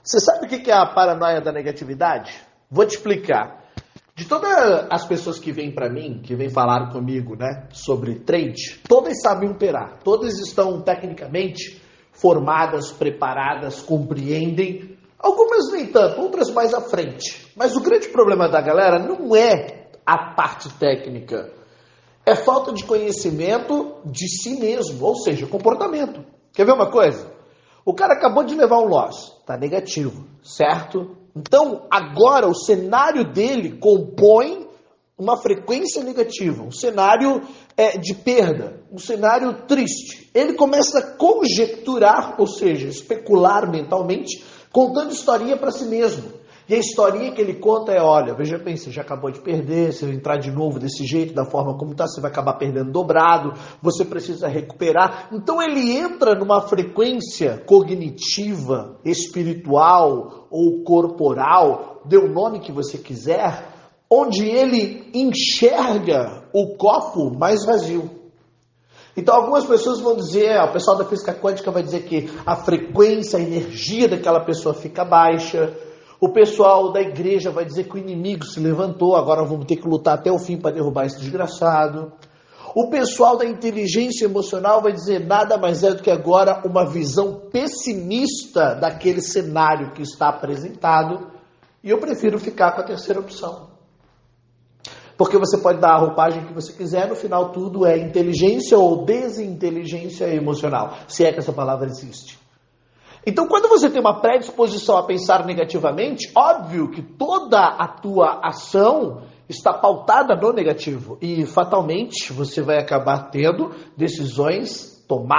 Você sabe o que é a paranoia da negatividade? Vou te explicar. De todas as pessoas que vêm para mim, que vêm falar comigo, né, sobre trade, todas sabem operar. Todas estão tecnicamente formadas, preparadas, compreendem. Algumas nem tanto, outras mais à frente. Mas o grande problema da galera não é a parte técnica. É falta de conhecimento de si mesmo, ou seja, comportamento. Quer ver uma coisa? O cara acabou de levar um loss, está negativo, certo? Então, agora o cenário dele compõe uma frequência negativa, um cenário de perda, um cenário triste. Ele começa a conjecturar, ou seja, especular mentalmente, contando historinha para si mesmo. E a historinha que ele conta é, olha, veja bem, você já acabou de perder, se entrar de novo desse jeito, da forma como está, você vai acabar perdendo dobrado, você precisa recuperar. Então ele entra numa frequência cognitiva, espiritual ou corporal, dê o nome que você quiser, onde ele enxerga o copo mais vazio. Então algumas pessoas vão dizer, o pessoal da física quântica vai dizer que a frequência, a energia daquela pessoa fica baixa. O pessoal da igreja vai dizer que o inimigo se levantou, agora vamos ter que lutar até o fim para derrubar esse desgraçado. O pessoal da inteligência emocional vai dizer nada mais é do que agora uma visão pessimista daquele cenário que está apresentado. E eu prefiro ficar com a terceira opção. Porque você pode dar a roupagem que você quiser, no final tudo é inteligência ou desinteligência emocional, se é que essa palavra existe. Então, quando você tem uma predisposição a pensar negativamente, óbvio que toda a tua ação está pautada no negativo. E, fatalmente, você vai acabar tendo decisões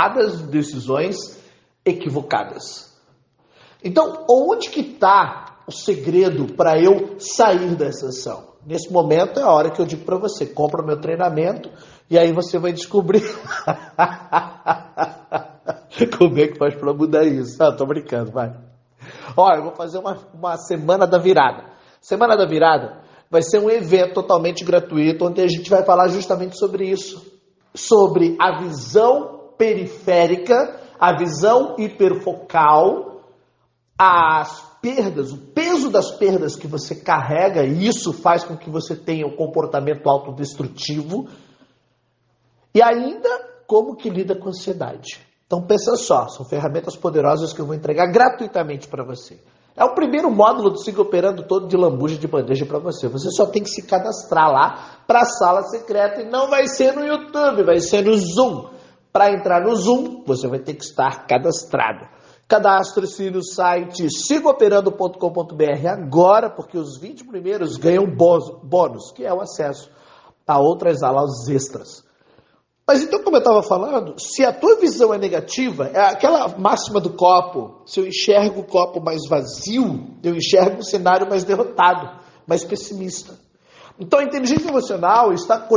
equivocadas. Então, onde que está o segredo para eu sair dessa ação? Nesse momento é a hora que eu digo para você, compra o meu treinamento e aí você vai descobrir... Como é que faz pra mudar isso? Tô brincando, vai. Olha, eu vou fazer uma Semana da Virada. Semana da Virada vai ser um evento totalmente gratuito, onde a gente vai falar justamente sobre isso. Sobre a visão periférica, a visão hiperfocal, as perdas, o peso das perdas que você carrega, e isso faz com que você tenha um comportamento autodestrutivo, e ainda como que lida com a ansiedade. Então pensa só, são ferramentas poderosas que eu vou entregar gratuitamente para você. É o primeiro módulo do Siga Operando todo de lambuja de bandeja para você. Você só tem que se cadastrar lá para a sala secreta e não vai ser no YouTube, vai ser no Zoom. Para entrar no Zoom, você vai ter que estar cadastrado. Cadastre-se no site sigaoperando.com.br agora, porque os 20 primeiros ganham bônus, que é o acesso a outras aulas extras. Mas então, como eu estava falando, se a tua visão é negativa, é aquela máxima do copo, se eu enxergo o copo mais vazio, eu enxergo um cenário mais derrotado, mais pessimista. Então a inteligência emocional está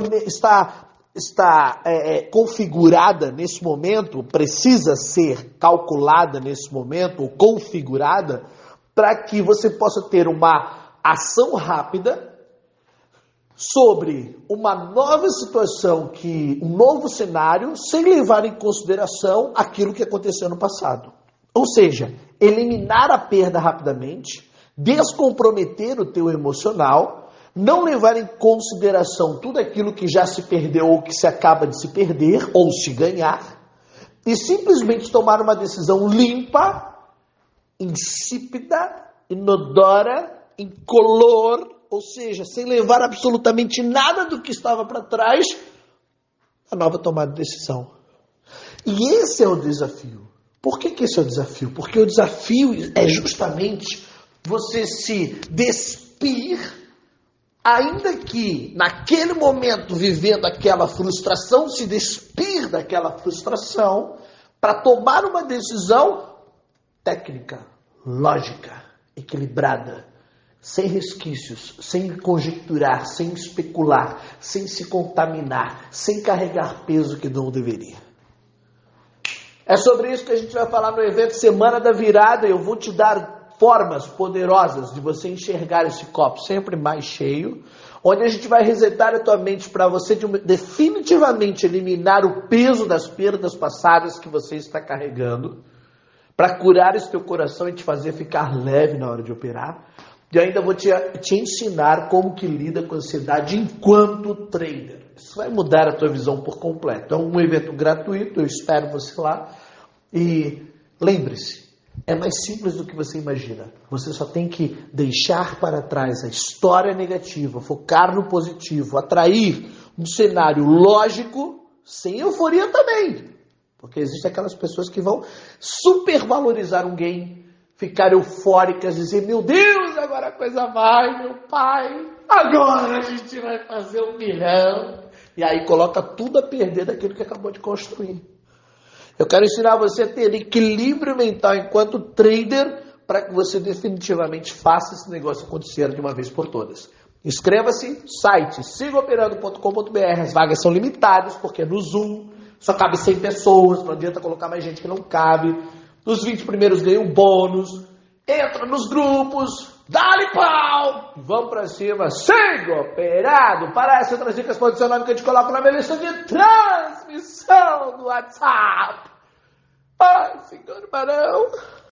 configurada nesse momento, precisa ser calculada nesse momento, ou configurada, para que você possa ter uma ação rápida sobre uma nova situação, um novo cenário, sem levar em consideração aquilo que aconteceu no passado. Ou seja, eliminar a perda rapidamente, descomprometer o teu emocional, não levar em consideração tudo aquilo que já se perdeu ou que se acaba de se perder ou se ganhar, e simplesmente tomar uma decisão limpa, insípida, inodora, incolor, ou seja, sem levar absolutamente nada do que estava para trás, a nova tomada de decisão. E esse é o desafio. Por que esse é o desafio? Porque o desafio é justamente você se despir, ainda que naquele momento vivendo aquela frustração, se despir daquela frustração para tomar uma decisão técnica, lógica, equilibrada, sem resquícios, sem conjecturar, sem especular, sem se contaminar, sem carregar peso que não deveria. É sobre isso que a gente vai falar no evento Semana da Virada. Eu vou te dar formas poderosas de você enxergar esse copo sempre mais cheio, onde a gente vai resetar a tua mente para você definitivamente eliminar o peso das perdas passadas que você está carregando, para curar esse teu coração e te fazer ficar leve na hora de operar. E ainda vou te ensinar como que lida com a ansiedade enquanto trader. Isso vai mudar a tua visão por completo. É um evento gratuito, eu espero você lá. E lembre-se, é mais simples do que você imagina. Você só tem que deixar para trás a história negativa, focar no positivo, atrair um cenário lógico, sem euforia também. Porque existem aquelas pessoas que vão supervalorizar um game, ficar eufóricas, dizer, meu Deus, agora a coisa vai, meu pai, agora a gente vai fazer 1 milhão. E aí coloca tudo a perder daquilo que acabou de construir. Eu quero ensinar você a ter equilíbrio mental enquanto trader para que você definitivamente faça esse negócio acontecer de uma vez por todas. Inscreva-se, site sigaoperando.com.br, as vagas são limitadas porque no Zoom só cabe 100 pessoas, não adianta colocar mais gente que não cabe. Os 20 primeiros ganham bônus, entra nos grupos, dá-lhe pau, vamos pra cima, siga operado. Para essas outras dicas, pode ser o nome que a gente coloca na minha lista de transmissão do WhatsApp. Ai, senhor Barão.